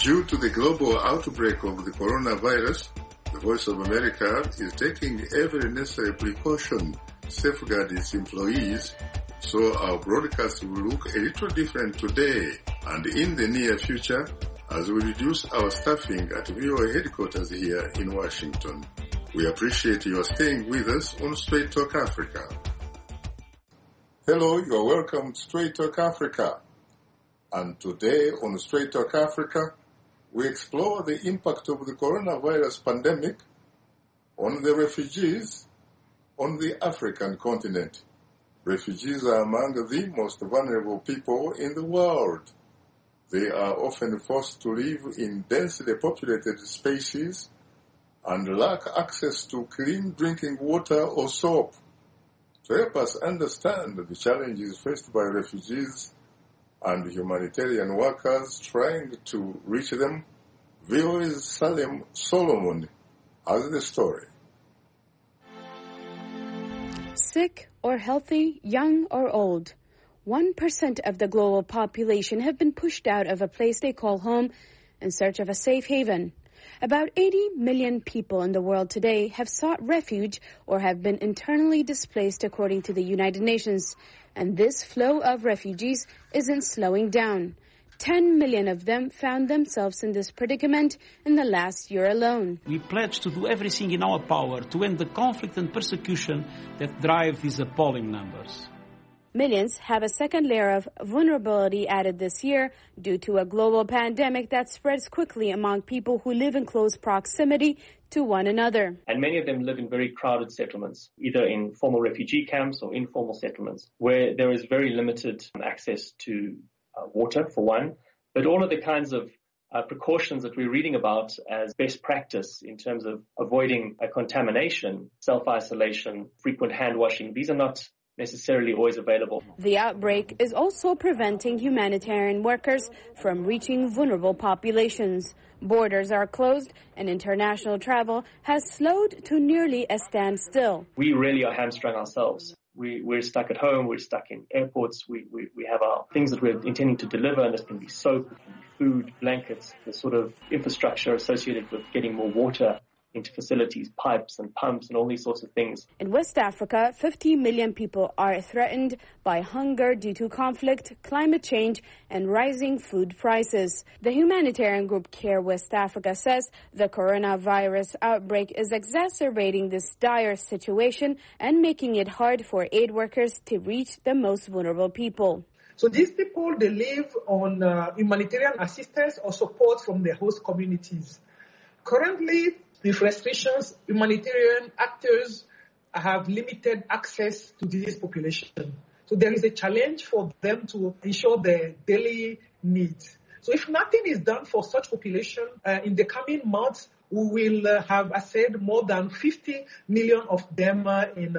Due to the global outbreak of the coronavirus, the Voice of America is taking every necessary precaution to safeguard its employees, so our broadcast will look a little different today and in the near future as we reduce our staffing at VOA headquarters here in Washington. We appreciate your staying with us on Straight Talk Africa. Hello, you are welcome to Straight Talk Africa. And today on Straight Talk Africa, we explore the impact of the coronavirus pandemic on the refugees on the African continent. Refugees are among the most vulnerable people in the world. They are often forced to live in densely populated spaces and lack access to clean drinking water or soap. To help us understand the challenges faced by refugees and humanitarian workers trying to reach them, VOA's Salem Solomon has the story. Sick or healthy, young or old, 1% of the global population have been pushed out of a place they call home in search of a safe haven. About 80 million people in the world today have sought refuge or have been internally displaced according to the United Nations. And this flow of refugees isn't slowing down. 10 million of them found themselves in this predicament in the last year alone. We pledge to do everything in our power to end the conflict and persecution that drive these appalling numbers. Millions have a second layer of vulnerability added this year due to a global pandemic that spreads quickly among people who live in close proximity to one another. And many of them live in very crowded settlements, either in formal refugee camps or informal settlements, where there is very limited access to water, for one, but all of the kinds of precautions that we're reading about as best practice in terms of avoiding contamination, self-isolation, frequent hand washing, these are not necessarily always available. The outbreak is also preventing humanitarian workers from reaching vulnerable populations. Borders are closed and international travel has slowed to nearly a standstill. We really are hamstrung ourselves. We're stuck at home, we're stuck in airports, we have our things that we're intending to deliver, and this can be soap, it can be food, blankets, the sort of infrastructure associated with getting more water into facilities, pipes and pumps and all these sorts of things. In West Africa, 50 million people are threatened by hunger due to conflict, climate change, and rising food prices. The humanitarian group CARE West Africa says the coronavirus outbreak is exacerbating this dire situation and making it hard for aid workers to reach the most vulnerable people. So these people, they live on humanitarian assistance or support from their host communities. Currently, with restrictions, humanitarian actors have limited access to this population. So there is a challenge for them to ensure their daily needs. So if nothing is done for such population, in the coming months, we will have, I said, more than 50 million of them in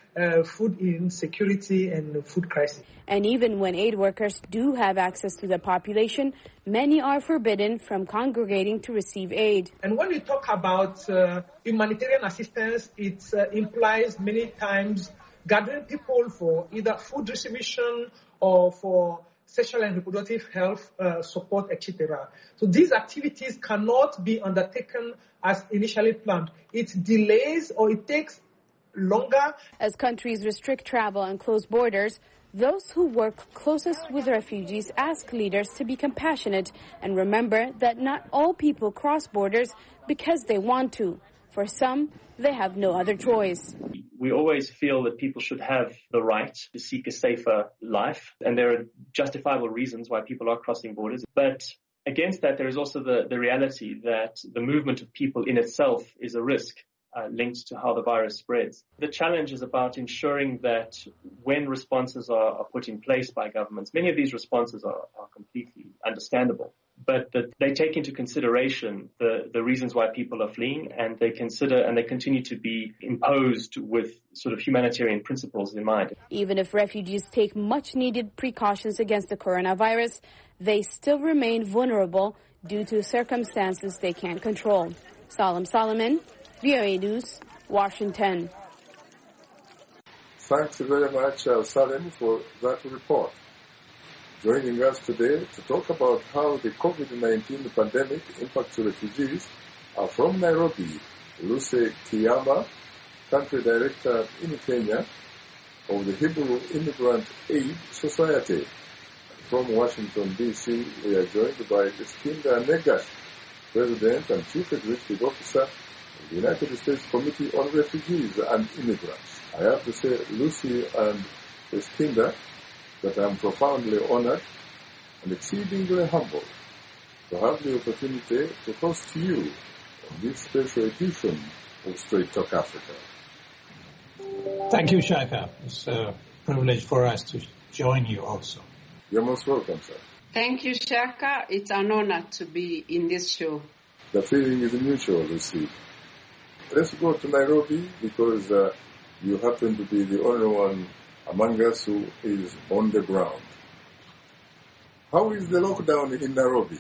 food insecurity and food crisis. And even when aid workers do have access to the population, many are forbidden from congregating to receive aid. And when we talk about humanitarian assistance, it implies many times gathering people for either food distribution or for sexual and reproductive health support, etc. So these activities cannot be undertaken as initially planned. It delays or it takes longer. As countries restrict travel and close borders, those who work closest with refugees ask leaders to be compassionate and remember that not all people cross borders because they want to. For some, they have no other choice. We always feel that people should have the right to seek a safer life, and there are justifiable reasons why people are crossing borders. But against that, there is also the reality that the movement of people in itself is a risk. Linked to how the virus spreads. The challenge is about ensuring that when responses are put in place by governments, many of these responses are completely understandable, but that they take into consideration the reasons why people are fleeing, and they consider and they continue to be imposed with sort of humanitarian principles in mind. Even if refugees take much needed precautions against the coronavirus, they still remain vulnerable due to circumstances they can't control. Salem Solomon, VOA News, Washington. Thanks very much, Salem, for that report. Joining us today to talk about how the COVID-19 pandemic impacts refugees are from Nairobi, Lucy Kiyama, Country Director in Kenya of the Hebrew Immigrant Aid Society. From Washington, D.C., we are joined by Eskinder Negash, President and Chief Executive Officer of the United States Committee on Refugees and Immigrants. I have to say, Lucy and Eskinder, that I am profoundly honored and exceedingly humbled to have the opportunity to host you on this special edition of Straight Talk Africa. Thank you, Shaka. It's a privilege for us to join you also. You're most welcome, sir. Thank you, Shaka. It's an honor to be in this show. The feeling is mutual, Lucy. Let's go to Nairobi because you happen to be the only one among us who is on the ground. How is the lockdown in Nairobi,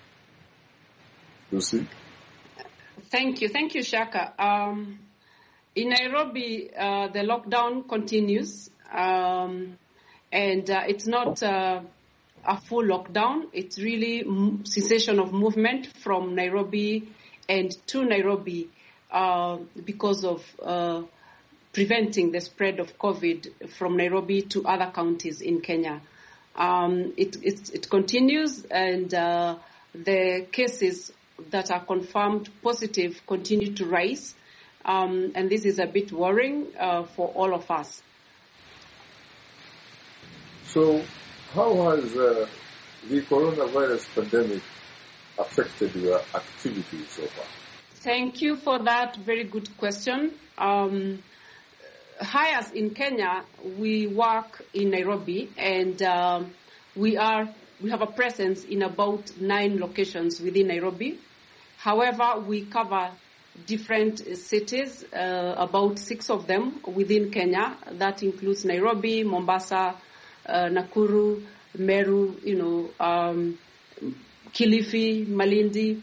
Lucy? Thank you, Shaka. In Nairobi, the lockdown continues, and it's not a full lockdown. It's really cessation of movement from Nairobi and to Nairobi because of preventing the spread of COVID from Nairobi to other counties in Kenya. It continues, and the cases that are confirmed positive continue to rise, and this is a bit worrying for all of us. So, how has the coronavirus pandemic affected your activities so far? Thank you for that very good question. Hires in Kenya, we work in Nairobi, and we have a presence in about 9 locations within Nairobi. However, we cover different cities, about 6 of them within Kenya. That includes Nairobi, Mombasa, Nakuru, Meru, Kilifi, Malindi,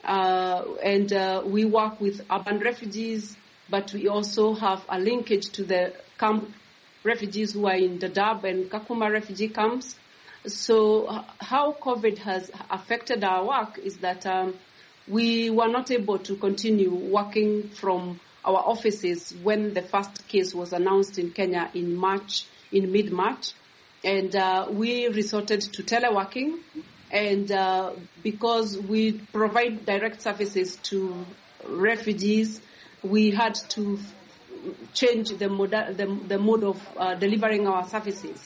and we work with urban refugees, but we also have a linkage to the camp refugees who are in Dadaab and Kakuma refugee camps. So how COVID has affected our work is that we were not able to continue working from our offices when the first case was announced in Kenya in mid-March. And we resorted to teleworking. And because we provide direct services to refugees, we had to change the mode of delivering our services.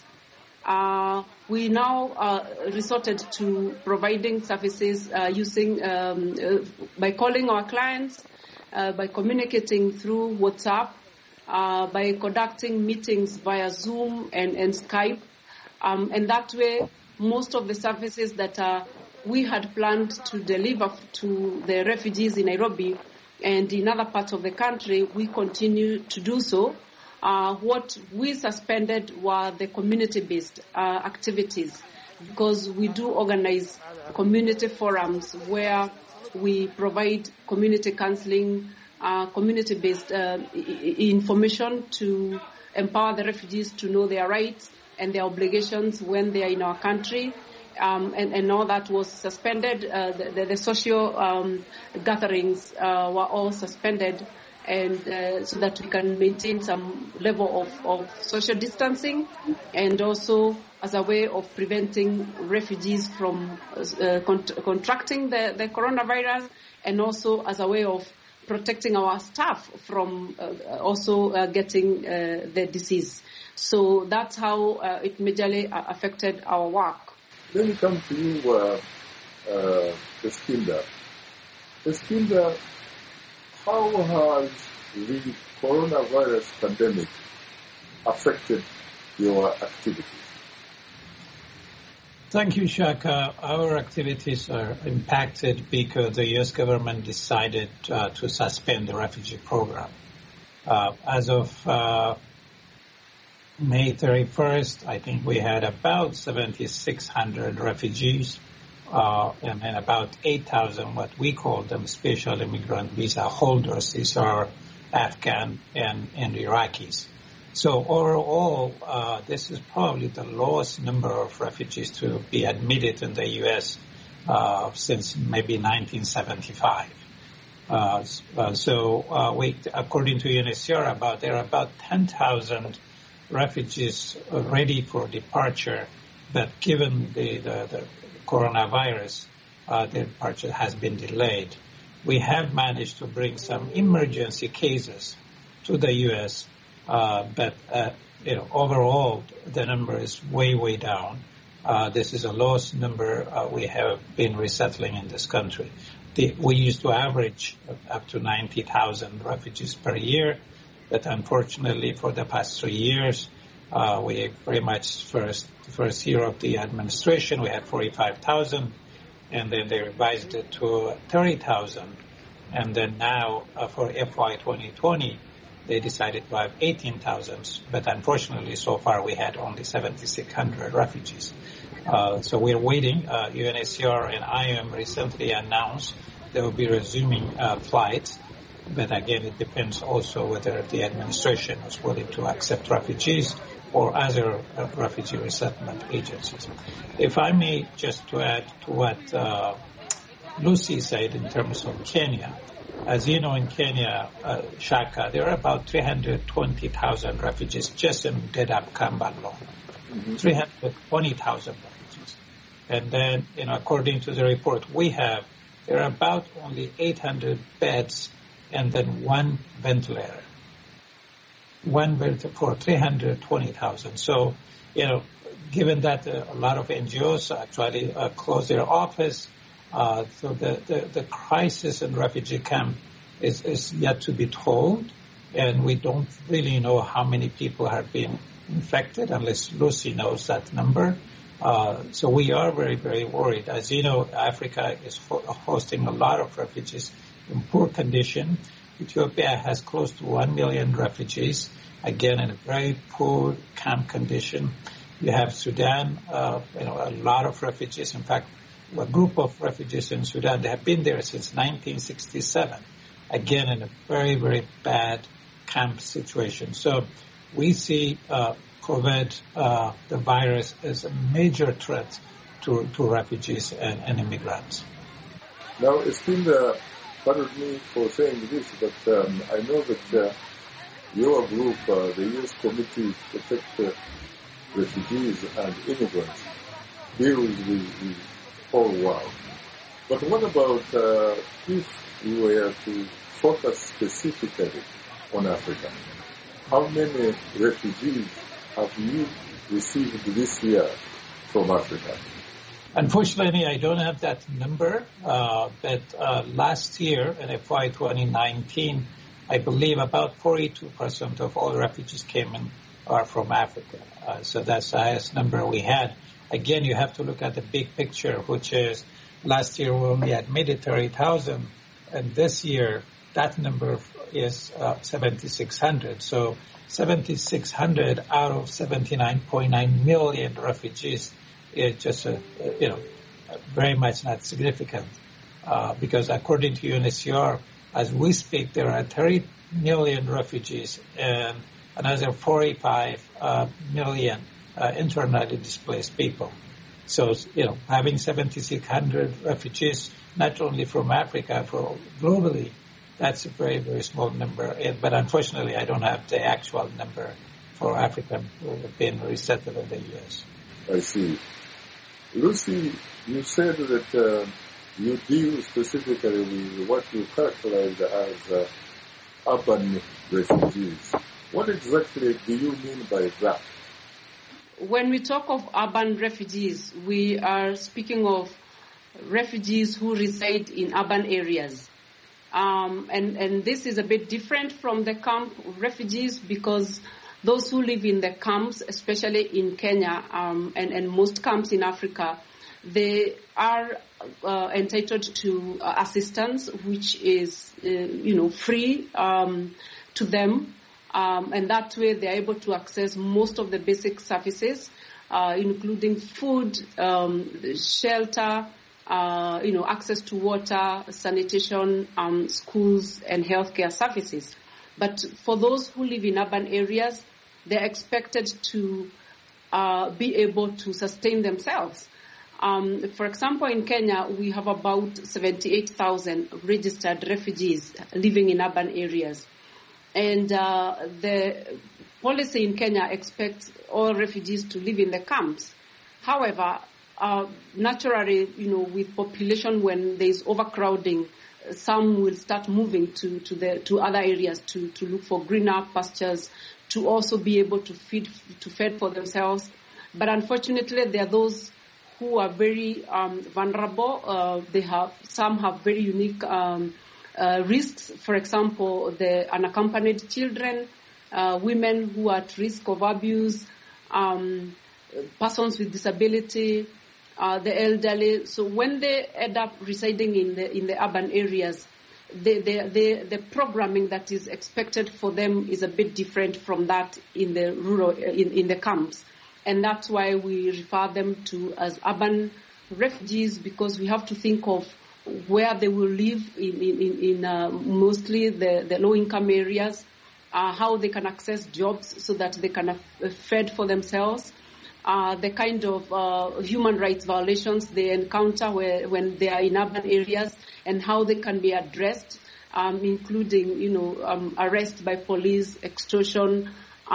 We now resorted to providing services using by calling our clients, by communicating through WhatsApp, by conducting meetings via Zoom and Skype, and that way most of the services that we had planned to deliver to the refugees in Nairobi and in other parts of the country, we continue to do so. What we suspended were the community-based activities, because we do organize community forums where we provide community counseling, community-based information to empower the refugees to know their rights and their obligations when they are in our country. And all that was suspended. The social gatherings were all suspended, and so that we can maintain some level of social distancing, and also as a way of preventing refugees from contracting the coronavirus, and also as a way of protecting our staff from also getting the disease. So that's how it majorly affected our work. Let me come to you, Eskinder. Eskinder, how has the coronavirus pandemic affected your activities? Thank you, Shaka. Our activities are impacted because the U.S. government decided to suspend the refugee program. As of May 31st, I think we had about 7,600 refugees and about 8,000 what we call them special immigrant visa holders. These are Afghan and Iraqis. So overall, this is probably the lowest number of refugees to be admitted in the U.S. Since maybe 1975. According to UNHCR, there are about 10,000 refugees ready for departure, but given the coronavirus, their departure has been delayed. We have managed to bring some emergency cases to the U.S., but overall the number is way down. This is the lowest number we have been resettling in this country. We used to average up to 90,000 refugees per year, but unfortunately for the past 3 years, we very much the first year of the administration, we had 45,000, and then they revised it to 30,000. And then now for FY 2020, they decided to have 18,000, but unfortunately so far we had only 7,600 refugees. So we're waiting. UNHCR and IOM recently announced they will be resuming flights, but again it depends also whether the administration is willing to accept refugees or other refugee resettlement agencies. If I may just to add to what Lucy said in terms of Kenya. As you know, in Kenya, Shaka, there are about 320,000 refugees just in Dadaab camp alone. 320,000 refugees. And then, according to the report we have, there are about only 800 beds and then one ventilator. One ventilator for 320,000. So, given that a lot of NGOs actually close their office, so the crisis in refugee camp is yet to be told, and we don't really know how many people have been infected unless Lucy knows that number. So we are very worried. As you know, Africa is hosting a lot of refugees in poor condition. Ethiopia has close to 1 million refugees, again in a very poor camp condition. You have Sudan, a lot of refugees. In fact, a group of refugees in Sudan, they have been there since 1967, again in a very bad camp situation. So we see COVID, the virus, as a major threat to refugees and immigrants. Now, Esteemed, pardon me for saying this, but I know that your group, the U.S. Committee to Protect Refugees and Immigrants, deals with the whole world. But what about if we were to focus specifically on Africa? How many refugees have you received this year from Africa? Unfortunately, I don't have that number, but last year in FY 2019, I believe about 42% of all refugees came in are from Africa. So that's the highest number we had. Again, you have to look at the big picture, which is last year we only admitted 30,000, and this year that number is 7,600. So 7,600 out of 79.9 million refugees is just very much not significant, because according to UNHCR, as we speak, there are 30 million refugees and another 45 million internally displaced people. So, having 7,600 refugees, not only from Africa, globally, that's a very small number. But unfortunately, I don't have the actual number for African who have been resettled in the U.S. I see. Lucy, you said that you deal specifically with what you characterize as urban refugees. What exactly do you mean by that? When we talk of urban refugees, we are speaking of refugees who reside in urban areas. And this is a bit different from the camp refugees, because those who live in the camps, especially in Kenya and most camps in Africa, they are entitled to assistance, which is, free to them. And that way they are able to access most of the basic services, including food, shelter, access to water, sanitation, schools, and healthcare services. But for those who live in urban areas, they're expected to be able to sustain themselves. For example, in Kenya, we have about 78,000 registered refugees living in urban areas. And the policy in Kenya expects all refugees to live in the camps. However, naturally, with population, when there is overcrowding, some will start moving to other areas to look for greener pastures, to also be able to fend for themselves. But unfortunately, there are those who are very vulnerable. Some have very unique risks. For example, the unaccompanied children, women who are at risk of abuse, persons with disability, the elderly. So when they end up residing in the urban areas, the programming that is expected for them is a bit different from that in the rural in the camps, and that's why we refer them to as urban refugees, because we have to think of where they will live in mostly the low-income areas, how they can access jobs so that they can fend for themselves, the kind of human rights violations they encounter when they are in urban areas, and how they can be addressed, including arrest by police, extortion,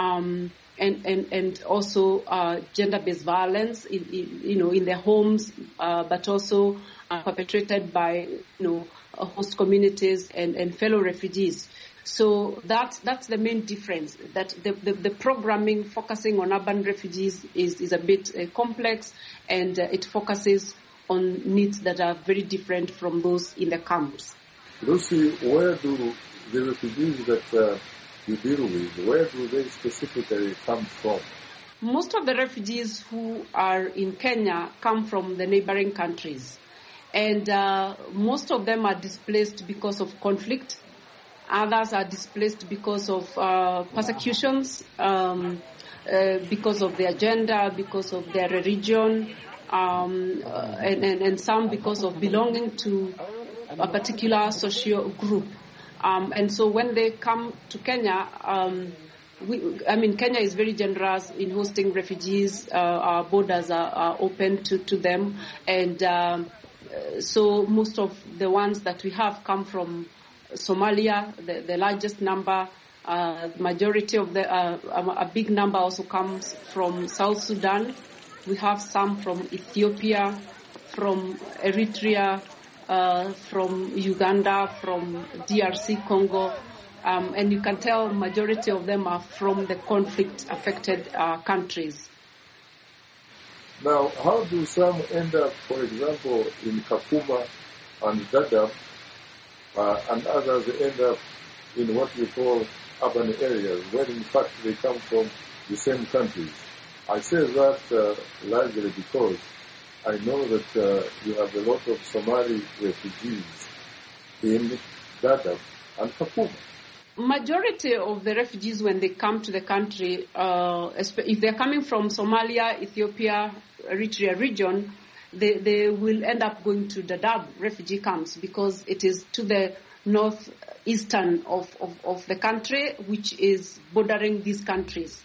and also gender-based violence in their homes, but also perpetrated by host communities and fellow refugees. So that's the main difference. That the programming focusing on urban refugees is a bit complex, and it focuses on needs that are very different from those in the camps. Lucy, where do the refugees that you deal with, where do they specifically come from? Most of the refugees who are in Kenya come from the neighboring countries, and most of them are displaced because of conflict. Others are displaced because of persecutions, because of their gender, because of their religion, and some because of belonging to a particular social group. And so when they come to Kenya, Kenya is very generous in hosting refugees. Our borders are open to them. And so most of the ones that we have come from Somalia, the largest number. Majority of a big number also comes from South Sudan. We have some from Ethiopia, from Eritrea, from Uganda, from DRC Congo, and you can tell majority of them are from the conflict-affected countries. Now, how do some end up, for example, in Kakuma and Dadaab, and others end up in what we call urban areas, where in fact they come from the same countries? I say that largely because I know that you have a lot of Somali refugees in Dadaab and Kakuma. Majority of the refugees, when they come to the country, if they're coming from Somalia, Ethiopia, Eritrea region, they will end up going to Dadaab refugee camps, because it is to the northeastern of the country, which is bordering these countries.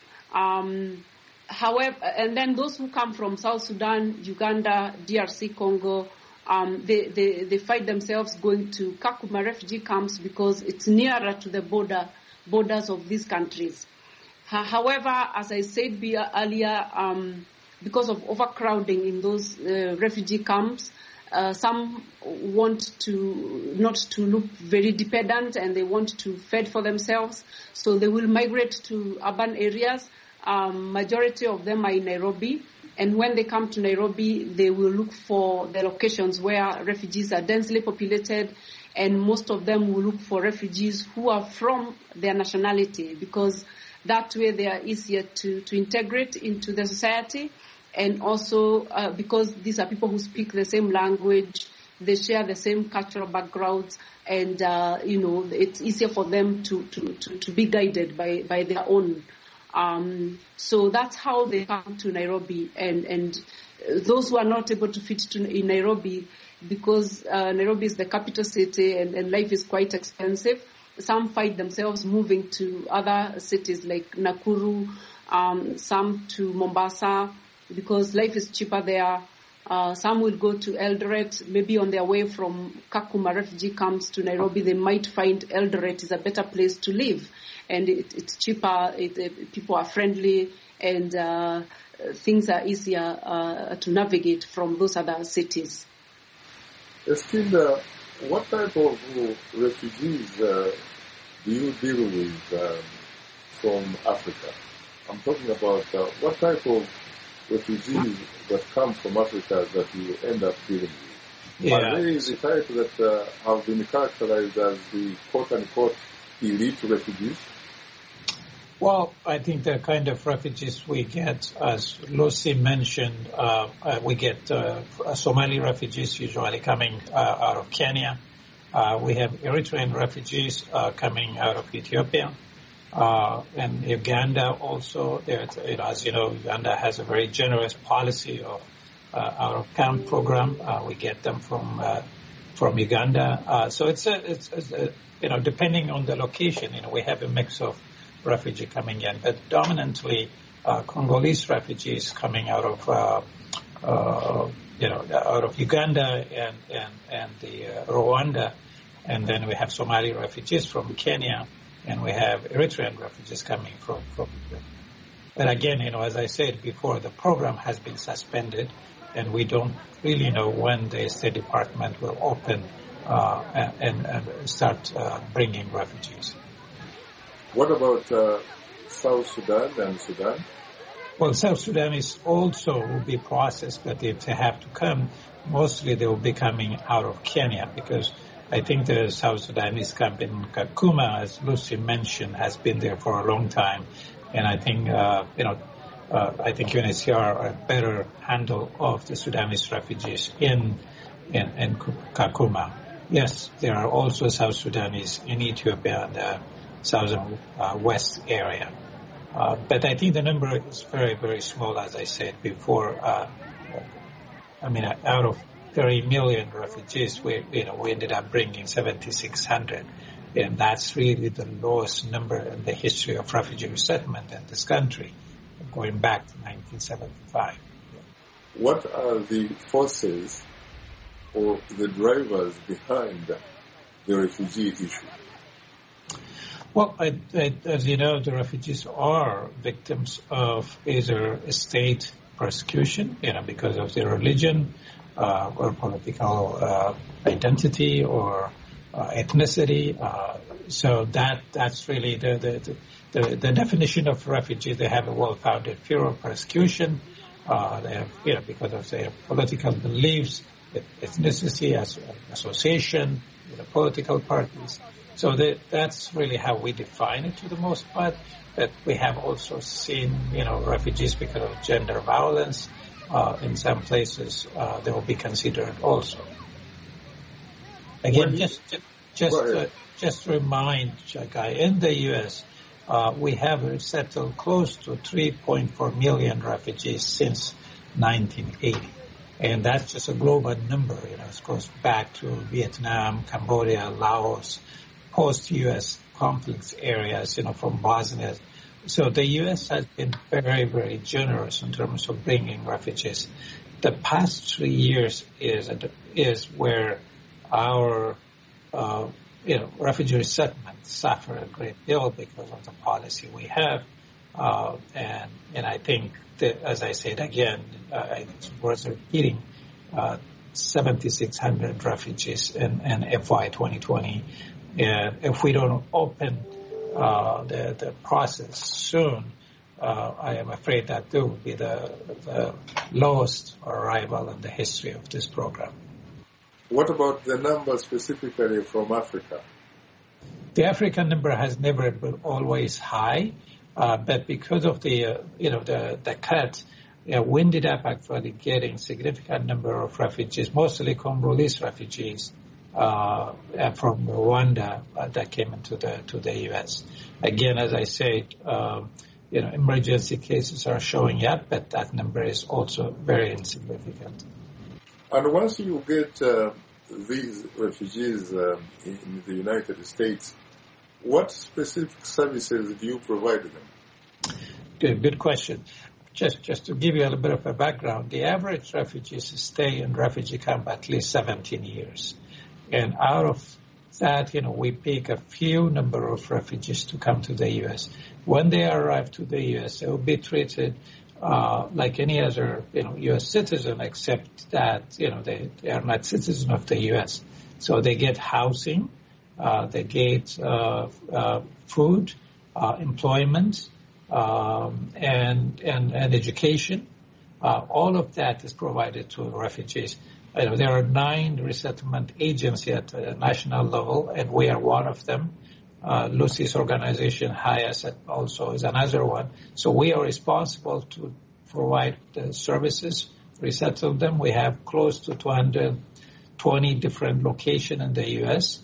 However, and then those who come from South Sudan, Uganda, DRC Congo, they find themselves going to Kakuma refugee camps because it's nearer to the borders of these countries. However, as I said earlier, because of overcrowding in those refugee camps, some want not to look very dependent, and they want to fend for themselves. So they will migrate to urban areas. Majority of them are in Nairobi. And when they come to Nairobi, they will look for the locations where refugees are densely populated. And most of them will look for refugees who are from their nationality, because that way they are easier to integrate into the society. And also because these are people who speak the same language, they share the same cultural backgrounds, and it's easier for them to be guided by their own. So that's how they come to Nairobi, and those who are not able to fit in Nairobi, because Nairobi is the capital city and life is quite expensive, some find themselves moving to other cities like Nakuru, some to Mombasa, because life is cheaper there. Some will go to Eldoret, maybe on their way from Kakuma refugee camps to Nairobi. They might find Eldoret is a better place to live, and it's cheaper, people are friendly, and things are easier to navigate from those other cities. Eskil, what type of refugees do you deal with from Africa? I'm talking about what type of refugees that come from Africa that you end up dealing with. Yeah. Are they the type that have been characterized as the quote-unquote elite refugees? Well, I think the kind of refugees we get, as Lucy mentioned, we get Somali refugees usually coming out of Kenya. We have Eritrean refugees coming out of Ethiopia. And Uganda also, as you know, Uganda has a very generous policy of our camp program. We get them from Uganda. So it's depending on the location, we have a mix of refugee coming in, but dominantly Congolese refugees coming out of Uganda and the Rwanda, and then we have Somali refugees from Kenya. And we have Eritrean refugees coming from Ethiopia. But again, as I said before, the program has been suspended, and we don't really know when the State Department will open and start bringing refugees. What about South Sudan and Sudan? Well, South Sudan is also will be processed, but if they have to come, mostly they will be coming out of Kenya, because I think the South Sudanese camp in Kakuma, as Lucy mentioned, has been there for a long time, and I think I think UNHCR are a better handle of the Sudanese refugees in Kakuma. Yes, there are also South Sudanese in Ethiopia and the southern west area, but I think the number is very, very small, as I said before. Out of 30 million refugees, we ended up bringing 7,600, and that's really the lowest number in the history of refugee resettlement in this country, going back to 1975. What are the forces or the drivers behind the refugee issue? Well, as you know, the refugees are victims of either state persecution, because of their religion, or political identity or ethnicity. So that's really the definition of refugee. They have a well-founded fear of persecution. They have, because of their political beliefs, ethnicity, association, political parties. So that's really how we define it to the most part. But we have also seen, refugees because of gender violence. In some places, they will be considered also. Again, just to remind Chagai, in the U.S., we have settled close to 3.4 million refugees since 1980. And that's just a global number. It goes back to Vietnam, Cambodia, Laos, post-U.S. conflict areas, from Bosnia. So the U.S. has been very, very generous in terms of bringing refugees. The past 3 years is where our refugee resettlement suffered a great deal because of the policy we have, and I think that, as I said again, it's worth repeating, 7,600 refugees in FY 2020. And if we don't open the process soon, I am afraid that there will be the lowest arrival in the history of this program. What about the number specifically from Africa? The African number has never been always high, but because of the cut, we ended up actually getting significant number of refugees, mostly Congolese refugees from Rwanda that came into the U.S. Again, as I said, emergency cases are showing up, but that number is also very insignificant. And once you get these refugees in the United States, What specific services do you provide them? Good question. Just to give you a little bit of a background, the average refugees stay in refugee camp at least 17 years. And out of that, we pick a few number of refugees to come to the U.S. When they arrive to the U.S., they will be treated like any other, U.S. citizen, except that, they are not citizens of the U.S. So they get housing, they get food, employment, and education. All of that is provided to refugees. There are 9 resettlement agencies at the national level, and we are one of them. Lucy's organization, HIAS, also is another one. So we are responsible to provide the services, resettle them. We have close to 220 different locations in the U.S.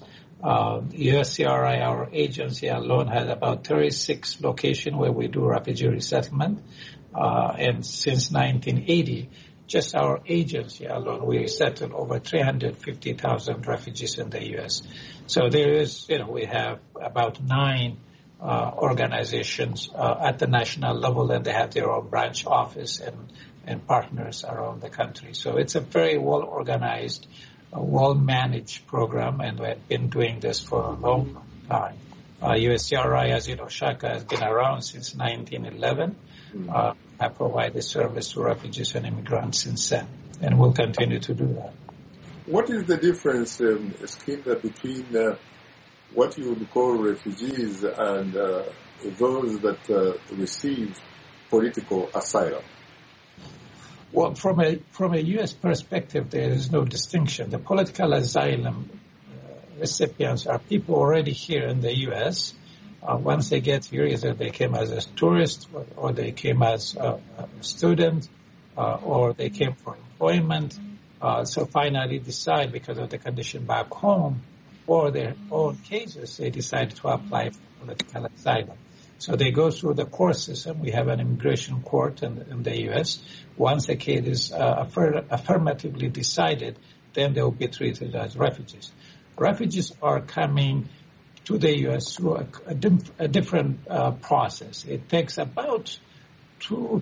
USCRI, our agency alone, has about 36 locations where we do refugee resettlement. And since 1980, just our agency alone, we resettled over 350,000 refugees in the U.S. So there is, we have about 9 organizations at the national level, and they have their own branch office and partners around the country. So it's a very well-organized, well-managed program, and we've been doing this for a long time. USCRI, as you know, Shaka, has been around since 1911. I provided service to refugees and immigrants since then, and will continue to do that. What is the difference, Skinda, between what you would call refugees and those that receive political asylum? Well, from a U.S. perspective, there is no distinction. The political asylum recipients are people already here in the U.S. Once they get here, either they came as a tourist, or they came as a student, or they came for employment. So finally decide, because of the condition back home or their own cases, they decide to apply for political asylum. So they go through the court system. We have an immigration court in the U.S. Once a case is affirmatively decided, then they will be treated as refugees. Refugees are coming to the U.S. through a different process. It takes about 2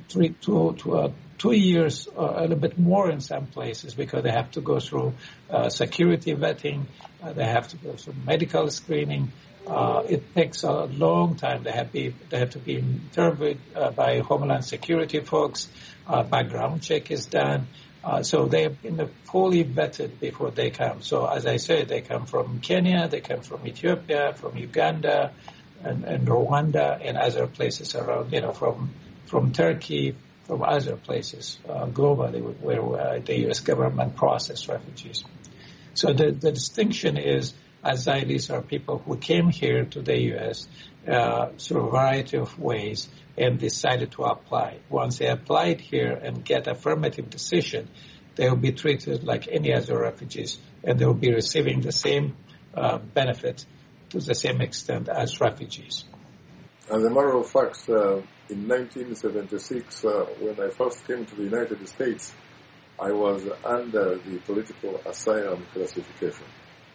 years, a little bit more in some places, because they have to go through security vetting, they have to go through medical screening. It takes a long time. They have to be interviewed by Homeland Security folks. Background check is done. So they have been fully vetted before they come. So as I said, they come from Kenya, they come from Ethiopia, from Uganda, and Rwanda, and other places around, from Turkey, from other places globally where the U.S. government processes refugees. So the distinction is, asylees are people who came here to the U.S. Through a variety of ways and decided to apply. Once they applied here and get affirmative decision, they will be treated like any other refugees, and they will be receiving the same benefit to the same extent as refugees. As a matter of fact, in 1976, when I first came to the United States, I was under the political asylum classification.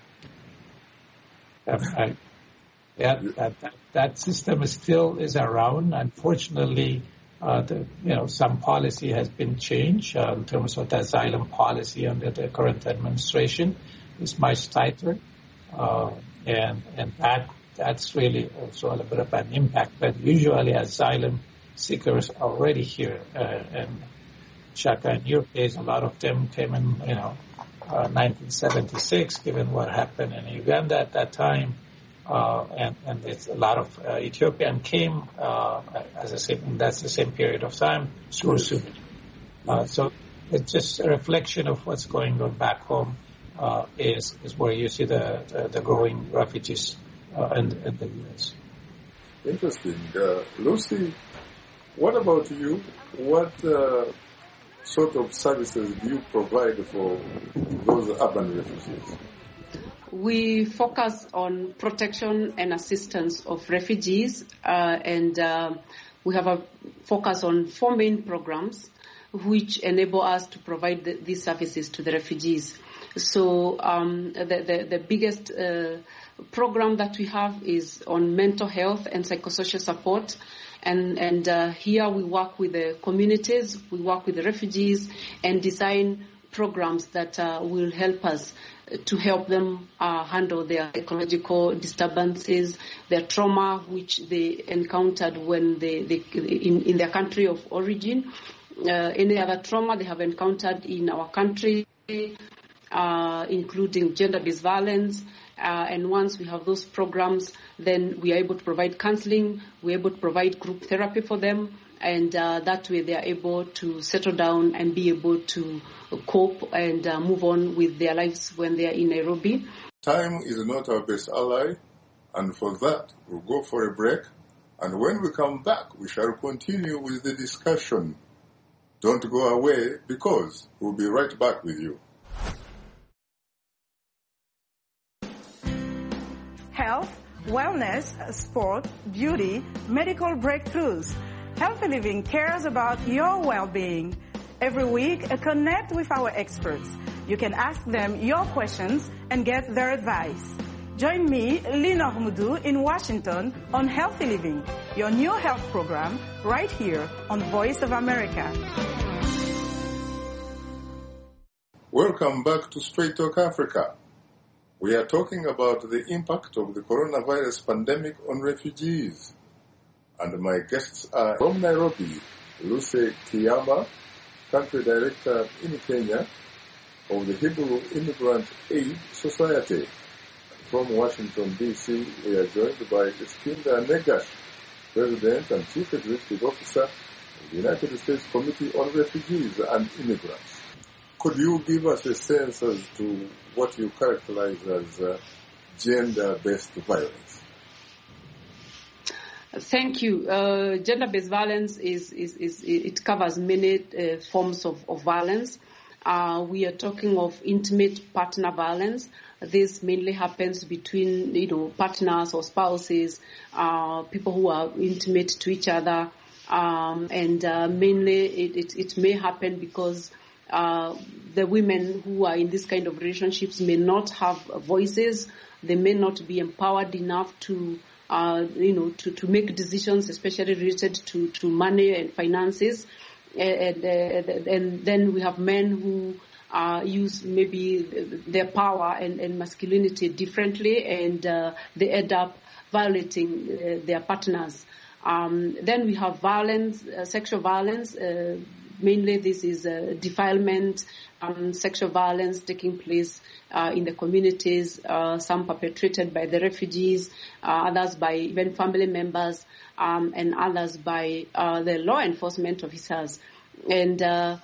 That system still is around. Unfortunately, some policy has been changed in terms of the asylum policy under the current administration. It's much tighter, and that's really also a little bit of an impact. But usually, asylum seekers are already here, and Shaka, in your case, a lot of them came in, 1976, given what happened in Uganda at that time. And it's a lot of Ethiopian came that's the same period of time through Sudan. So it's just a reflection of what's going on back home. Is where you see the growing refugees in the U.S. Interesting, Lucy. What about you? What sort of services do you provide for those urban refugees? We focus on protection and assistance of refugees, and we have a focus on 4 main programs which enable us to provide these services to the refugees. So the biggest program that we have is on mental health and psychosocial support. And here we work with the communities, we work with the refugees and design programs that will help us to help them handle their ecological disturbances, their trauma which they encountered when they in their country of origin, any other trauma they have encountered in our country, including gender-based violence. And once we have those programs, then we are able to provide counseling, we're able to provide group therapy for them, and that way they are able to settle down and be able to cope and move on with their lives when they are in Nairobi. Time is not our best ally, and for that we'll go for a break, and when we come back we shall continue with the discussion. Don't go away, because we'll be right back with you. Health, wellness, sport, beauty, medical breakthroughs. Healthy Living cares about your well-being. Every week, connect with our experts. You can ask them your questions and get their advice. Join me, Lina Mudu, in Washington on Healthy Living, your new health program, right here on Voice of America. Welcome back to Straight Talk Africa. We are talking about the impact of the coronavirus pandemic on refugees. And my guests are from Nairobi, Lucy Kiyama, Country Director in Kenya of the Hebrew Immigrant Aid Society. From Washington, D.C., we are joined by Eskinder Negash, President and Chief Executive Officer of the United States Committee on Refugees and Immigrants. Could you give us a sense as to what you characterize as gender-based violence? Thank you. Gender-based violence it covers many forms of violence. We are talking of intimate partner violence. This mainly happens between partners or spouses, people who are intimate to each other, and mainly it may happen because the women who are in this kind of relationships may not have voices. They may not be empowered enough to make decisions, especially related to money and finances. And then we have men who use maybe their power and masculinity differently, and they end up violating their partners. Then we have violence, sexual violence. Mainly this is defilement, sexual violence taking place in the communities, some perpetrated by the refugees, others by even family members, and others by the law enforcement officers. And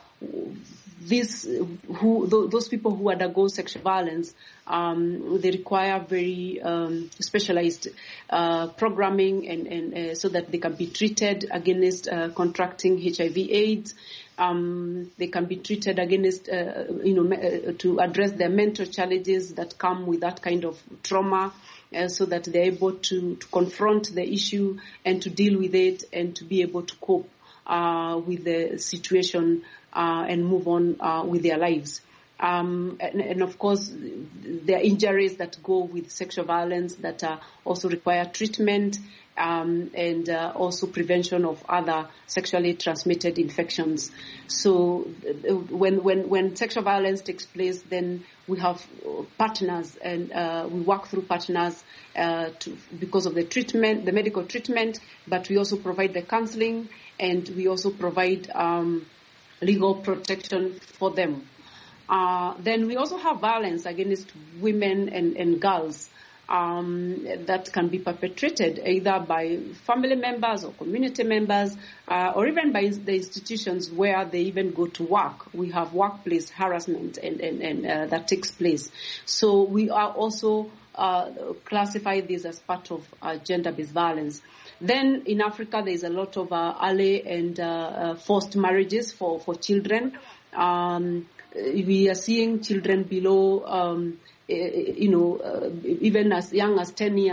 those people who undergo sexual violence, they require very specialized programming and so that they can be treated against contracting HIV/AIDS. They can be treated against, to address their mental challenges that come with that kind of trauma, so that they're able to confront the issue and to deal with it and to be able to cope with the situation and move on with their lives. And of course, there are injuries that go with sexual violence that also require treatment, and also prevention of other sexually transmitted infections. So when sexual violence takes place, then we have partners, and we work through partners because of the treatment, the medical treatment, but we also provide the counseling, and we also provide legal protection for them. Then we also have violence against women and girls that can be perpetrated either by family members or community members, or even by the institutions where they even go to work. We have workplace harassment and that takes place. So we are also classify this as part of gender-based violence. Then in Africa, there is a lot of early and forced marriages for children. We are seeing children below, even as young as 10 years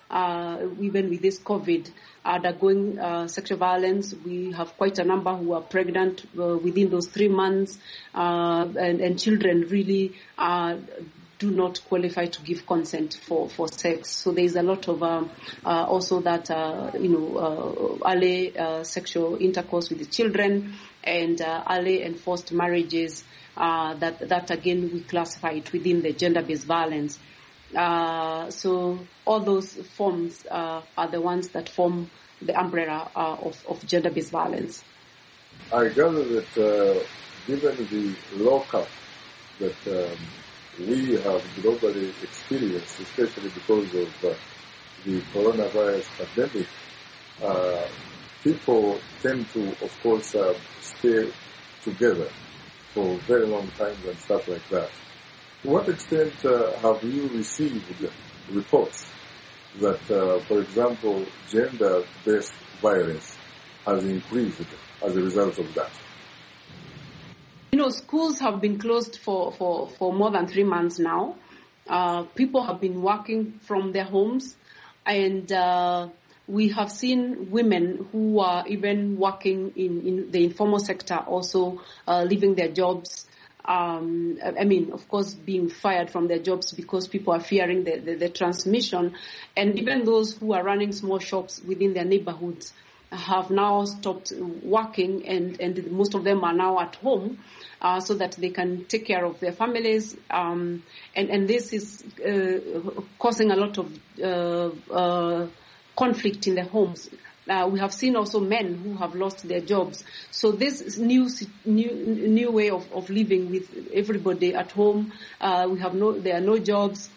even with this COVID, undergoing sexual violence. We have quite a number who are pregnant within those 3 months, and children really do not qualify to give consent for sex. So there is a lot of also that early sexual intercourse with the children and early enforced marriages. That again we classify it within the gender-based violence. So all those forms are the ones that form the umbrella of gender-based violence. I gather that given the lockup that we have globally experienced, especially because of the coronavirus pandemic, people tend to, of course, stay together for very long times and stuff like that. To what extent have you received reports that, for example, gender-based violence has increased as a result of that? Schools have been closed for more than 3 months now. People have been working from their homes, and we have seen women who are even working in the informal sector also leaving their jobs. Of course, being fired from their jobs because people are fearing the transmission. And even those who are running small shops within their neighborhoods have now stopped working, and most of them are now at home so that they can take care of their families. And this is causing a lot of conflict in their homes. We have seen also men who have lost their jobs. So this new way of living with everybody at home. There are no jobs.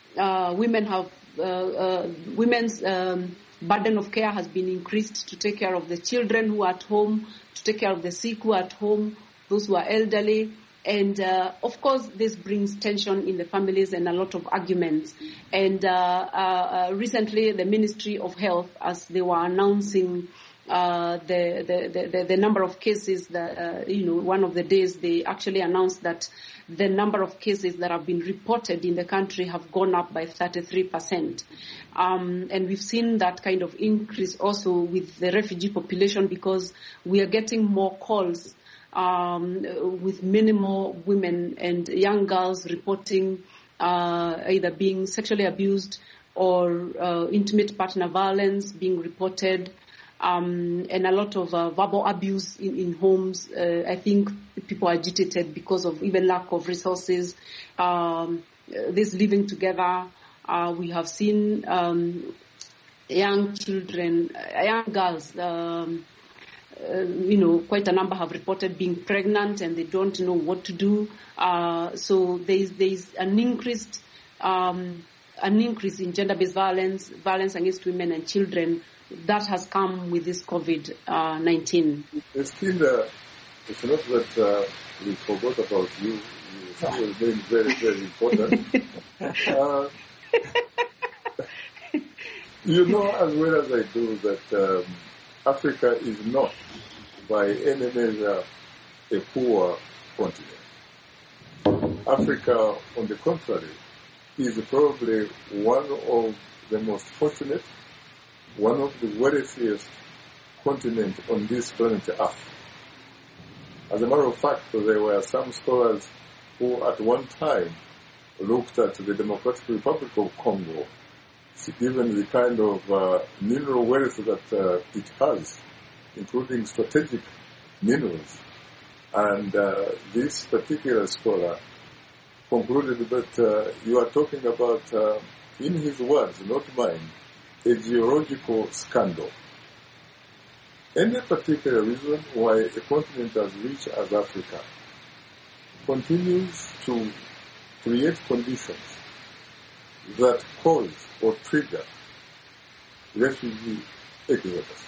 Women's burden of care has been increased to take care of the children who are at home, to take care of the sick who are at home, those who are elderly. And, of course, this brings tension in the families and a lot of arguments. And recently, the Ministry of Health, as they were announcing the number of cases that, one of the days they actually announced that the number of cases that have been reported in the country have gone up by 33%. And we've seen that kind of increase also with the refugee population because we are getting more calls with many more women and young girls reporting either being sexually abused or intimate partner violence being reported, and a lot of verbal abuse in homes. I think people are agitated because of even lack of resources. This living together, we have seen young children, young girls, quite a number have reported being pregnant and they don't know what to do. So there's an increase in gender-based violence against women and children that has come with this COVID-19. It's not that we forgot about you. You still remain very, very important. You know as well as I do that Africa is not, by any measure, a poor continent. Africa, on the contrary, is probably one of the most fortunate, one of the wealthiest continents on this planet Earth. As a matter of fact, there were some scholars who at one time looked at the Democratic Republic of Congo, given the kind of mineral wealth that it has, including strategic minerals. And this particular scholar concluded that you are talking about, in his words, not mine, a geological scandal. Any particular reason why a continent as rich as Africa continues to create conditions that cause or trigger refugee exodus?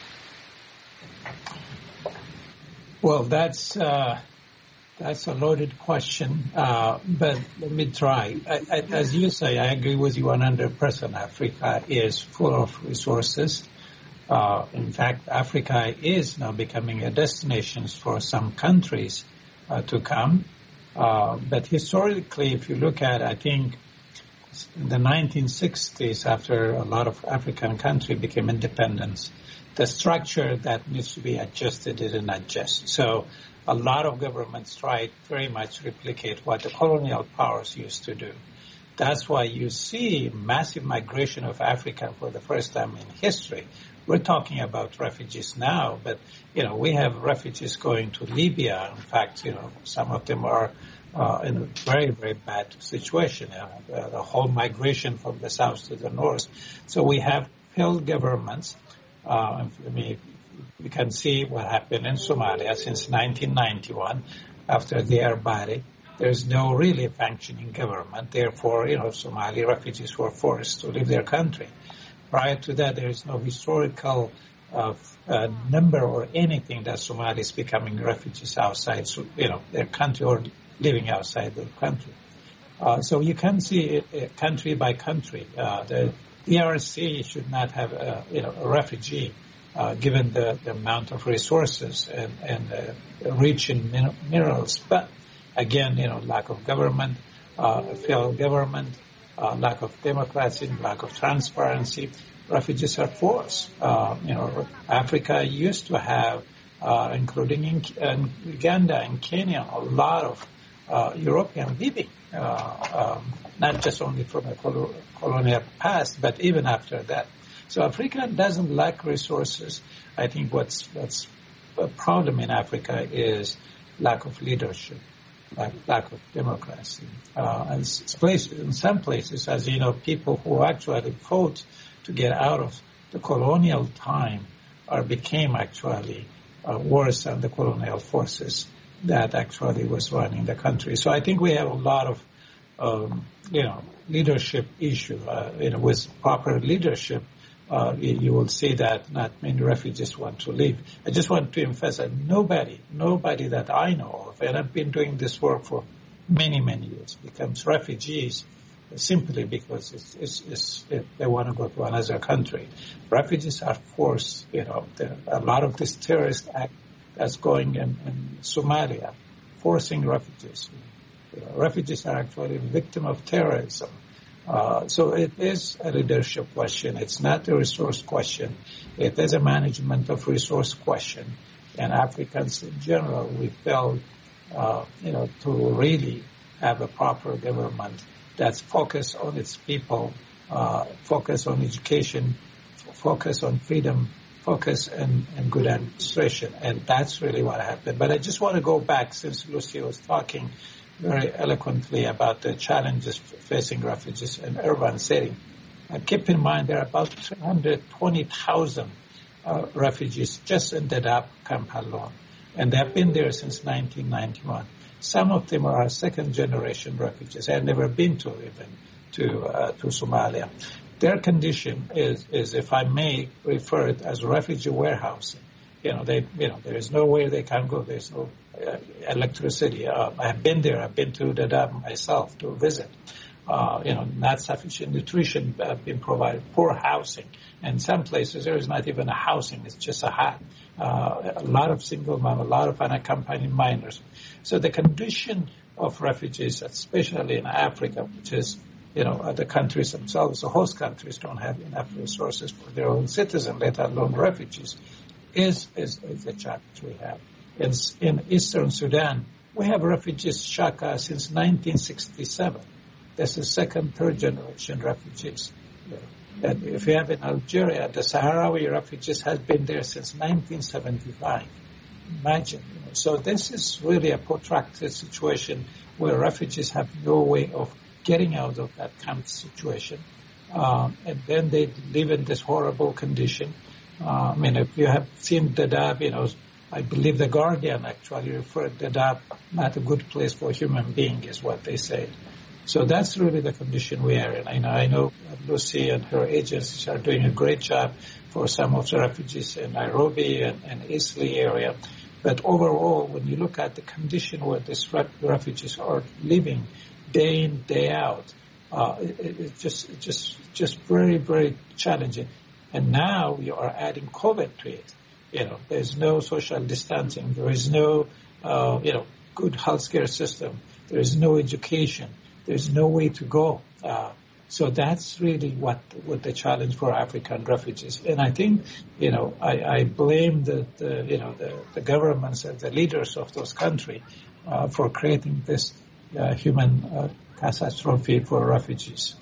Well, that's a loaded question, but let me try. As you say, I agree with you 100%. Africa is full of resources. In fact, Africa is now becoming a destination for some countries to come. But historically, if you look at, I think, in the 1960s, after a lot of African countries became independent, the structure that needs to be adjusted didn't adjust. So a lot of governments tried very much replicate what the colonial powers used to do. That's why you see massive migration of Africans for the first time in history. We're talking about refugees now, but, we have refugees going to Libya. In fact, some of them are in a very, very bad situation, the whole migration from the south to the north. So we have failed governments. We can see what happened in Somalia since 1991 after the Arbari. There's no really functioning government. Therefore, Somali refugees were forced to leave their country. Prior to that, there is no historical number or anything that Somalis becoming refugees outside, their country or living outside their country. So you can see it country by country. The DRC should not have a refugee, given the amount of resources and rich in minerals. But again, lack of government, failed government, lack of democracy, lack of transparency. Refugees are forced. Africa used to have, including in Uganda and Kenya, a lot of European living, not just only from a colonial past, but even after that. So Africa doesn't lack resources. I think what's a problem in Africa is lack of leadership, lack of democracy. And in some places, as you know, people who actually fought to get out of the colonial time became actually worse than the colonial forces that actually was running the country. So I think we have a lot of, leadership issue. With proper leadership, you will see that not many refugees want to leave. I just want to emphasize nobody that I know of, and I've been doing this work for many, many years, becomes refugees simply because they want to go to another country. Refugees are forced, a lot of this terrorist act that's going in Somalia, forcing refugees. Refugees are actually a victim of terrorism. So it is a leadership question. It's not a resource question. It is a management of resource question. And Africans in general, we failed, to really have a proper government that's focused on its people, focused on education, focused on freedom, focus and good administration. And that's really what happened. But I just want to go back, since Lucy was talking very eloquently about the challenges facing refugees in urban setting. Keep in mind there are about 320,000 refugees just in the Dadaab camp alone. And they've been there since 1991. Some of them are second-generation refugees. I've never been to Somalia. Their condition is, if I may refer it as refugee warehousing. There is nowhere they can go. There's no electricity. I've been there. I've been to Dadaab myself to visit. Not sufficient nutrition being provided, poor housing. And some places there is not even a housing. It's just a hut. A lot of single mom, a lot of unaccompanied minors. So the condition of refugees, especially in Africa, which is, the countries themselves, the host countries don't have enough resources for their own citizens, let alone refugees, is the challenge we have. In Eastern Sudan, we have refugees, Shaka, since 1967. This is second, third generation refugees. And if you have in Algeria, the Sahrawi refugees have been there since 1975. Imagine. So this is really a protracted situation where refugees have no way of getting out of that camp situation. And then they live in this horrible condition. If you have seen Dadaab, I believe The Guardian actually referred Dadaab not a good place for a human being is what they say. So that's really the condition we are in. I know Lucy and her agencies are doing a great job for some of the refugees in Nairobi and Eastleigh area. But overall, when you look at the condition where these refugees are living day in, day out, it's just very, very challenging. And now we are adding COVID to it. There's no social distancing. There is no, good healthcare system. There is no education. There's no way to go. So that's really what the challenge for African refugees. And I think, I blame the governments and the leaders of those countries for creating this human catastrophe for refugees.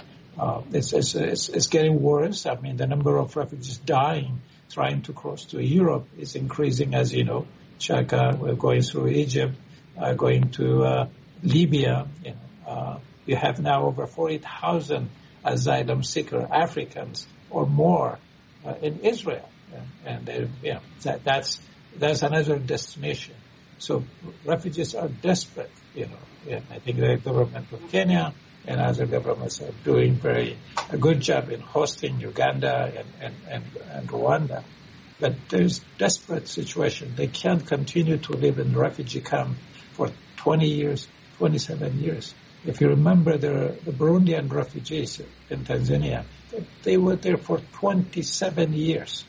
It's getting worse. I mean, the number of refugees dying trying to cross to Europe is increasing, as you know. Chaka, we're going through Egypt, going to Libya. You have now over 40,000 asylum seeker Africans or more in Israel, and that's another destination. So refugees are desperate, and I think the government of Kenya and other governments are doing a good job in hosting Uganda and Rwanda. But there's desperate situation. They can't continue to live in refugee camp for 20 years, 27 years. If you remember the Burundian refugees in Tanzania, they were there for 27 years.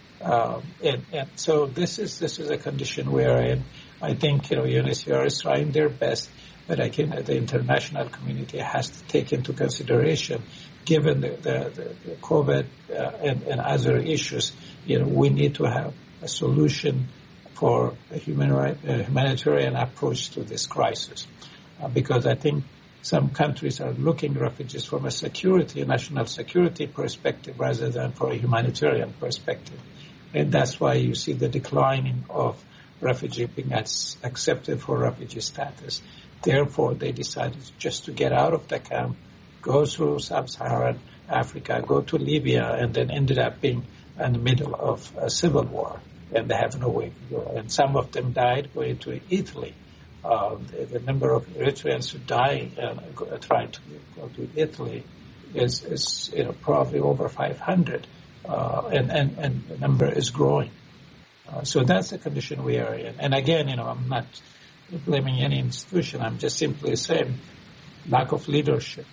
And so this is a condition we are in. I think, UNHCR is trying their best, but I think the international community has to take into consideration, given the COVID and other issues, we need to have a solution for a humanitarian approach to this crisis. Because I think some countries are looking at refugees from a national security perspective rather than from a humanitarian perspective. And that's why you see the declining of refugee being accepted for refugee status. Therefore, they decided just to get out of the camp, go through sub-Saharan Africa, go to Libya, and then ended up being in the middle of a civil war, and they have no way to go. And some of them died going to Italy. The number of Eritreans who die trying to go to Italy is probably over 500, and the number is growing. So that's the condition we are in. And again, I'm not blaming any institution. I'm just simply saying lack of leadership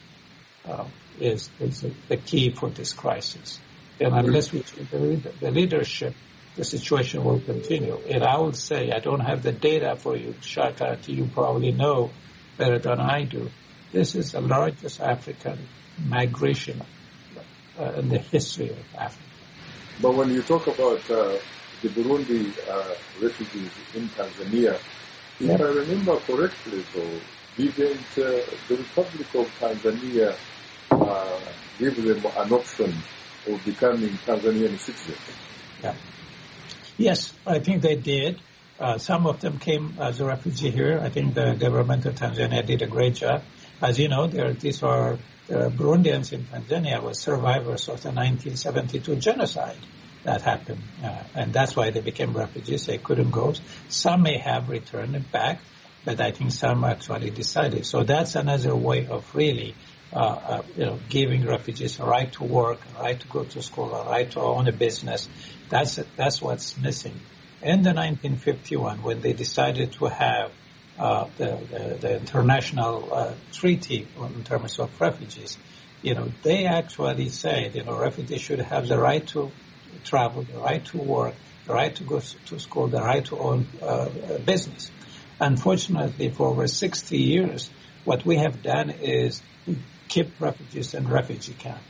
is the key for this crisis. And unless we change the leadership, the situation will continue. And I would say, I don't have the data for you, Shaka, you probably know better than I do. This is the largest African migration in the history of Africa. But when you talk about the Burundi refugees in Tanzania, if I remember correctly, though, didn't the Republic of Tanzania give them an option of becoming Tanzanian citizens? Yeah. Yes, I think they did. Some of them came as a refugee here. I think the government of Tanzania did a great job. As you know, these are Burundians in Tanzania were survivors of the 1972 genocide that happened. And that's why they became refugees. They couldn't go. Some may have returned back, but I think some actually decided. So that's another way of really giving refugees a right to work, a right to go to school, a right to own a business. That's what's missing. In the 1951, when they decided to have the international treaty in terms of refugees, they actually said, refugees should have the right to travel, the right to work, the right to go to school, the right to own a business. Unfortunately, for over 60 years, what we have done is keep refugees in refugee camps.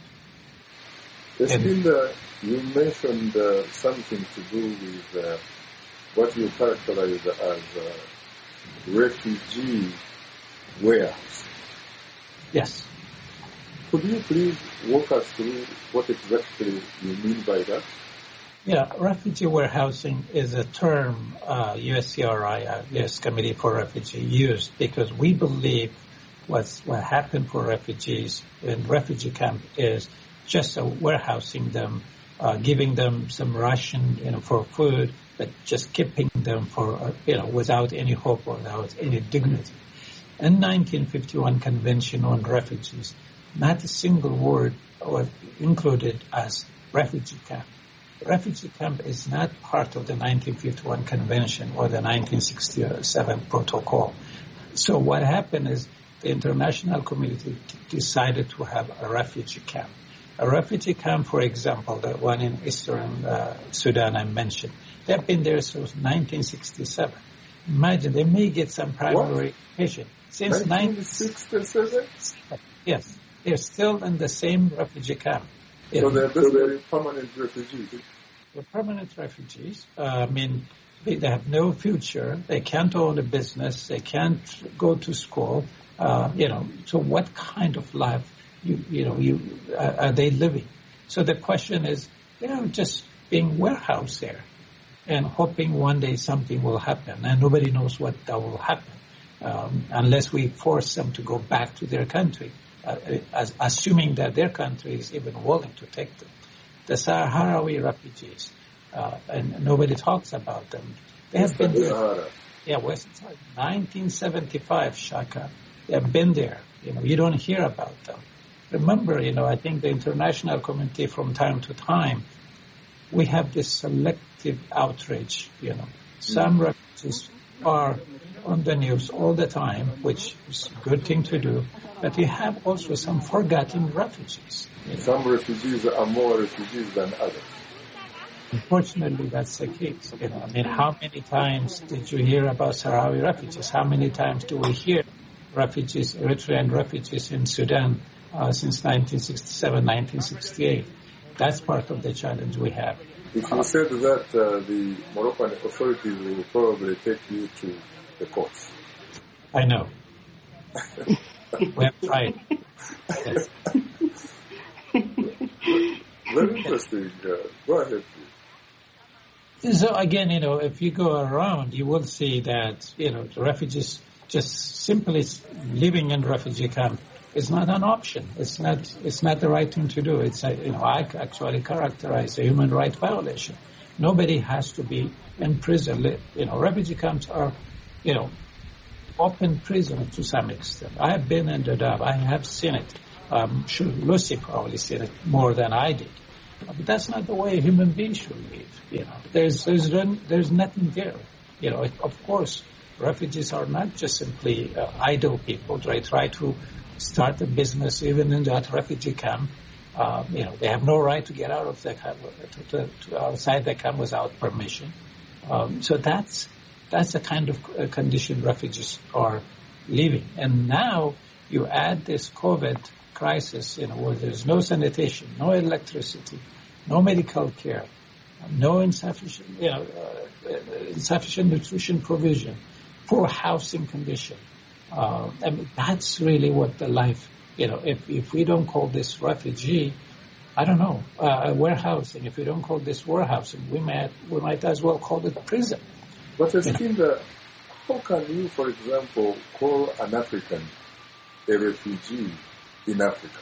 You mentioned something to do with what you characterize as refugee warehouse. Yes. Could you please walk us through what exactly you mean by that? Yeah, refugee warehousing is a term USCRI, U.S. Committee for Refugee, used because we believe what happened for refugees in refugee camp is just warehousing them, giving them some ration, for food, but just keeping them for, without any hope or without any dignity. In 1951 Convention on Refugees, not a single word was included as refugee camp. Refugee camp is not part of the 1951 Convention or the 1967 Protocol. So what happened is the international community decided to have a refugee camp. A refugee camp, for example, the one in eastern Sudan I mentioned, they've been there since 1967. Imagine, they may get some primary education. Since 1967? Yes. They're still in the same refugee camp. So they're basically permanent refugees. They're permanent refugees. They have no future. They can't own a business. They can't go to school. So what kind of life are they living? So the question is, just being warehoused there and hoping one day something will happen, and nobody knows what that will happen unless we force them to go back to their country, assuming that their country is even willing to take them. The Sahrawi refugees, and nobody talks about them. They have been there. Yeah, West Sahara, 1975, Shaka. They have been there. You don't hear about them. Remember, I think the international community from time to time, we have this selective outrage, Some refugees are on the news all the time, which is a good thing to do, but we have also some forgotten refugees. Some refugees are more refugees than others. Unfortunately, that's the case. How many times did you hear about Sahrawi refugees? How many times do we hear refugees, Eritrean refugees in Sudan since 1967, 1968? That's part of the challenge we have. If you said that, the Moroccan authorities will probably take you to the courts. I know. We have tried. Yes. Very interesting. Go ahead, please. So again, if you go around, you will see that, the refugees just simply living in refugee camp is not an option. It's not the right thing to do. It's I actually characterize a human right violation. Nobody has to be in prison. Refugee camps are, open prison to some extent. I have been in Dadaab. I have seen it. I'm sure Lucy probably seen it more than I did. But that's not the way a human being should live. There's nothing there. Of course, refugees are not just simply idle people. They try to start a business even in that refugee camp. They have no right to get out of the camp, to outside the camp without permission. So that's the kind of condition refugees are living. And now you add this COVID crisis, where there's no sanitation, no electricity, no medical care, no insufficient nutrition provision, poor housing condition. That's really what the life, if we don't call this refugee, I don't know, warehousing. If we don't call this warehousing, we might as well call it prison. But Eskinder, how can you, for example, call an African a refugee in Africa?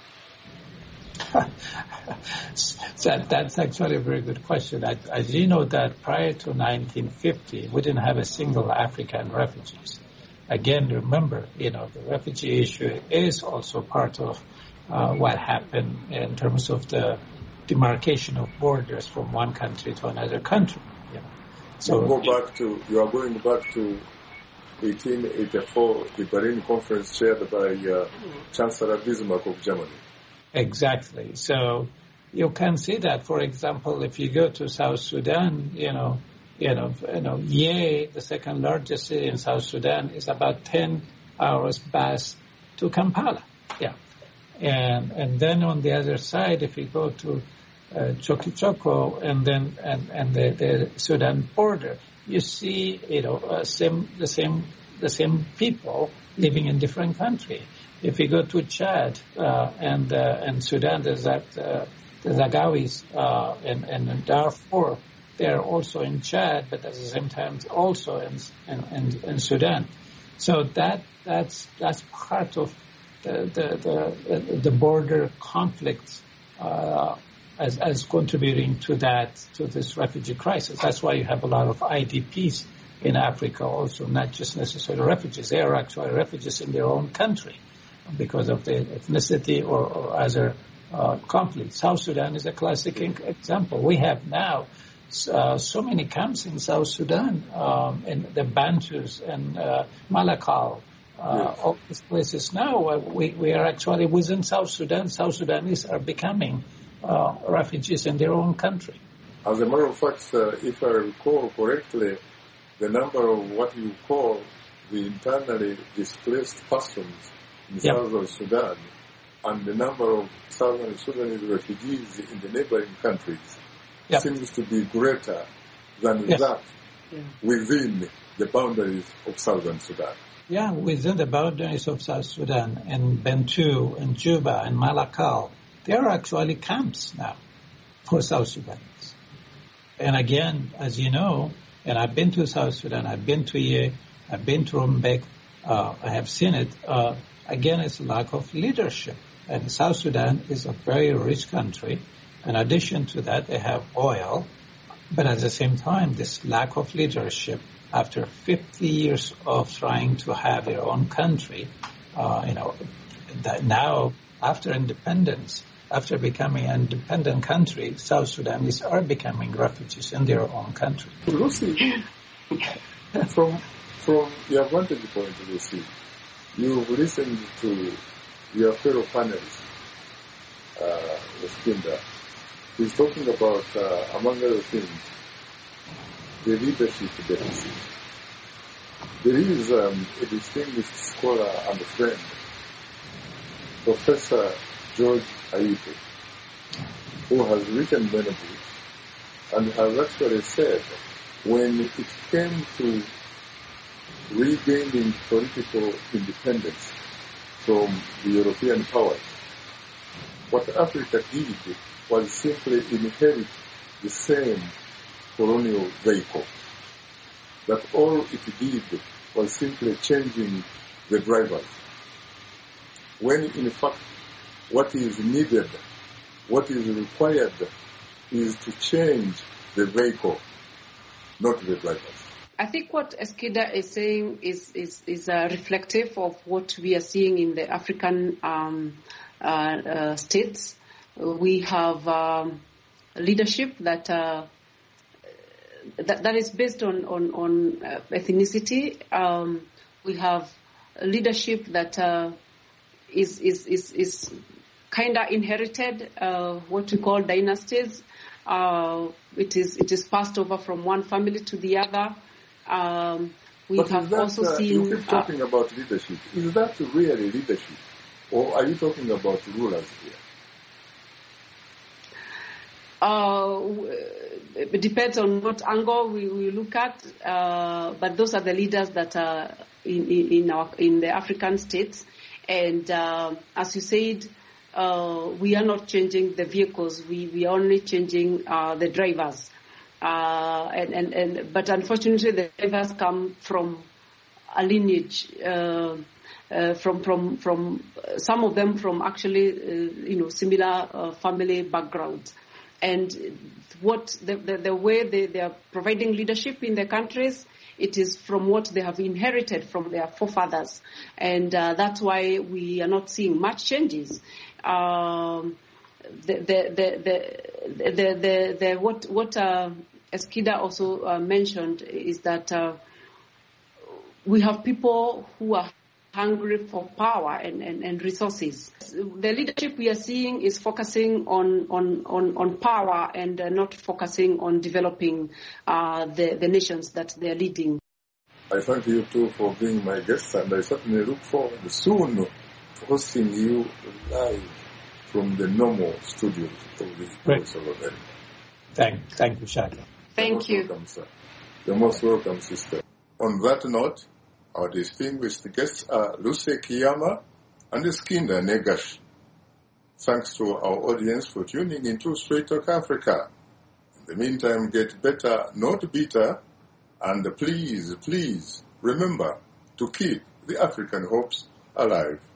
That's actually a very good question. As you know, that prior to 1950, we didn't have a single African refugees. Again, remember, the refugee issue is also part of what happened in terms of the demarcation of borders from one country to another country. So you are going back to 1884, the Berlin Conference chaired by Chancellor Bismarck of Germany. Exactly. So you can see that, for example, if you go to South Sudan, Yei, the second largest city in South Sudan, is about 10 hours bus to Kampala. Yeah. And then on the other side, if you go to Chokichoko and then the Sudan border, you see, the same people living in different countries. If you go to Chad and Sudan, there's the Zagawis and Darfur. They're also in Chad, but at the same time also in Sudan. So that's part of the border conflicts as contributing to this refugee crisis. That's why you have a lot of IDPs in Africa also, not just necessarily refugees. They are actually refugees in their own country because of their ethnicity or other conflicts. South Sudan is a classic example. We have now so many camps in South Sudan, in the Bantus and Malakal, all these places. Now we are actually within South Sudan. South Sudanese are becoming refugees in their own country. As a matter of fact, if I recall correctly, the number of what you call the internally displaced persons in southern Sudan and the number of Southern Sudanese refugees in the neighboring countries seems to be greater than that within the boundaries of Southern Sudan. Yeah, within the boundaries of South Sudan, in Bentiu, in Juba, in Malakal, there are actually camps now for South Sudanese. And again, as you know, and I've been to South Sudan, I've been to Ye, I've been to Rumbek, I have seen it. Again, it's lack of leadership. And South Sudan is a very rich country. In addition to that, they have oil. But at the same time, this lack of leadership, after 50 years of trying to have their own country, that now, after independence, after becoming an independent country, South Sudanese are becoming refugees in their own country. Lucy, from your vantage point, Lucy, you've listened to your fellow panelists, Eskinder. He's talking about, among other things, the leadership deficit. There is a distinguished scholar and friend, Professor George Aipe, who has written many books and has actually said when it came to regaining political independence from the European powers, what Africa did was simply inherit the same colonial vehicle. That all it did was simply changing the drivers. When in fact what is needed, what is required is to change the vehicle, not the drivers. I think what Eskinder is saying is reflective of what we are seeing in the African states. We have leadership that is based on ethnicity. We have leadership that is kind of inherited, what we call dynasties. It is passed over from one family to the other. We have also seen. You keep talking about leadership. Is that really leadership, or are you talking about rulers here? It depends on what angle we look at, but those are the leaders that are in the African states. And as you said, we are not changing the vehicles. We are only changing the drivers. But unfortunately, the drivers come from a lineage, from some of them from actually similar family backgrounds. And what the way they are providing leadership in their countries, it is from what they have inherited from their forefathers, and that's why we are not seeing much changes. What Eskinder also mentioned is that we have people who are hungry for power and resources. The leadership we are seeing is focusing on power and not focusing on developing the nations that they are leading. I thank you too for being my guest, and I certainly look forward soon to hosting you live from the normal studios of the Voice of America. Thank you, Shaka. Thank you. Welcome, sir. You're most welcome, sister. On that note, our distinguished guests are Lucy Kiyama and Eskinder Negash. Thanks to our audience for tuning into Straight Talk Africa. In the meantime, get better, not bitter, and please remember to keep the African hopes alive.